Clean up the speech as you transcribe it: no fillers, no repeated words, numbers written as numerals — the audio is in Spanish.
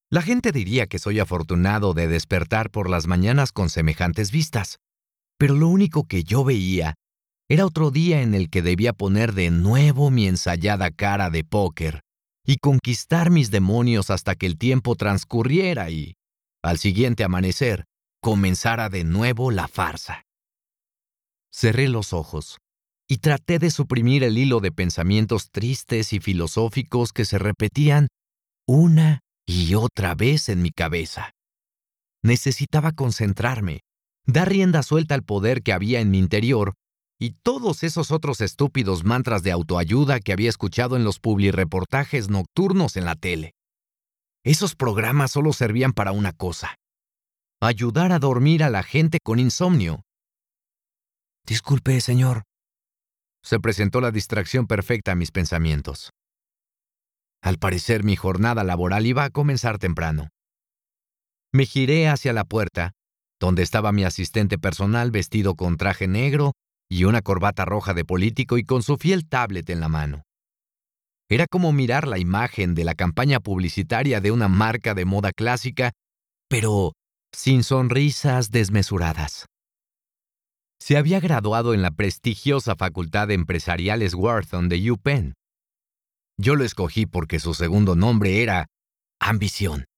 La gente diría que soy afortunado de despertar por las mañanas con semejantes vistas, pero lo único que yo veía era otro día en el que debía poner de nuevo mi ensayada cara de póker y conquistar mis demonios hasta que el tiempo transcurriera y, al siguiente amanecer, comenzara de nuevo la farsa. Cerré los ojos y traté de suprimir el hilo de pensamientos tristes y filosóficos que se repetían una y otra vez en mi cabeza. Necesitaba concentrarme, dar rienda suelta al poder que había en mi interior y todos esos otros estúpidos mantras de autoayuda que había escuchado en los publireportajes nocturnos en la tele. Esos programas solo servían para una cosa: ayudar a dormir a la gente con insomnio. «Disculpe, señor». Se presentó la distracción perfecta a mis pensamientos. Al parecer, mi jornada laboral iba a comenzar temprano. Me giré hacia la puerta, donde estaba mi asistente personal vestido con traje negro y una corbata roja de político y con su fiel tablet en la mano. Era como mirar la imagen de la campaña publicitaria de una marca de moda clásica, pero sin sonrisas desmesuradas. Se había graduado en la prestigiosa Facultad de Empresariales Wharton de UPenn. Yo lo escogí porque su segundo nombre era Ambición.